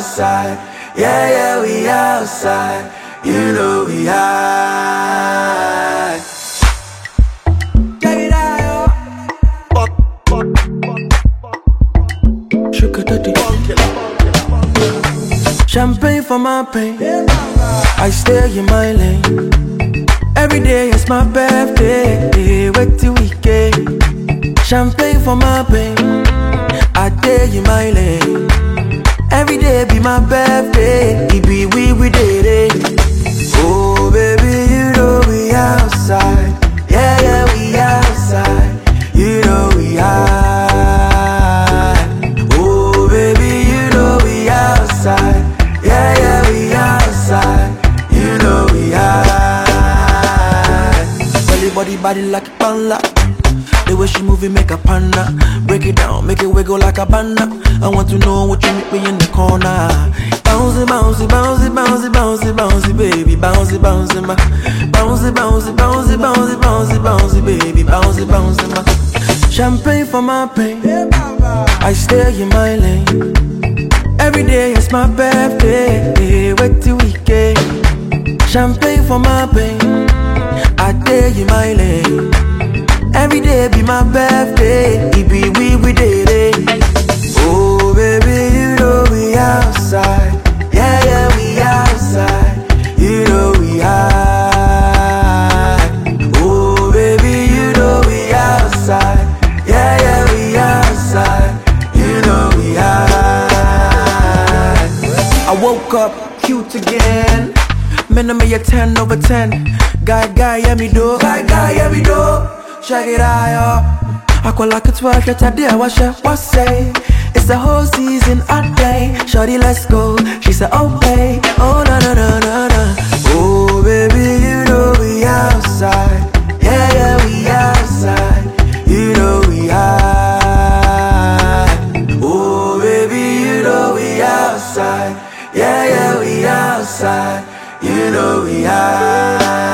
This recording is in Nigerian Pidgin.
outside. Yeah, yeah, we outside. You know we high. Check it out, Sugar daddy. Champagne for my pain. I stay in my lane. Every day is my birthday. Wait till weekend. Champagne for my pain. I stay in my lane. Every day be my birthday. It be we did it. Oh baby, you know we outside. Yeah, yeah, we outside. You know we high. Oh baby, you know we outside. Yeah, yeah, we outside. You know we high. Body body like a panda. The way she move it make a panda. Break it down, make it wiggle like a banda. I want to know what you meet me in the corner. Bouncy, bouncy, bouncy, bouncy, bouncy, bouncy, baby. Bouncy, bouncy, ma. Bouncy, bouncy, bouncy, bouncy, bouncy, bouncy, baby. Bouncy, bouncy, ma. Champagne for my pain. I stay in my lane. Every day is my birthday. Wait till weekend. Champagne for my pain. I stay in my lane. Every day be my birthday. It be we did it. Oh baby, you know we outside. Yeah, yeah, we outside. You know we high. Oh baby, you know we outside. Yeah, yeah, we outside. You know we high. I woke up cute again. Man, I'm a 10 over 10. Guy, yeah me do. Guy, yeah me do. Check it out, yo. I call like a 12, get a day, what say? It's the whole season I play. Shorty, let's go. She said, okay. Oh, no, no, no, no, no. Oh, baby, you know we outside. Yeah, yeah, we outside. You know we high. Oh, baby, you know we outside. Yeah, yeah, we outside. You know we high.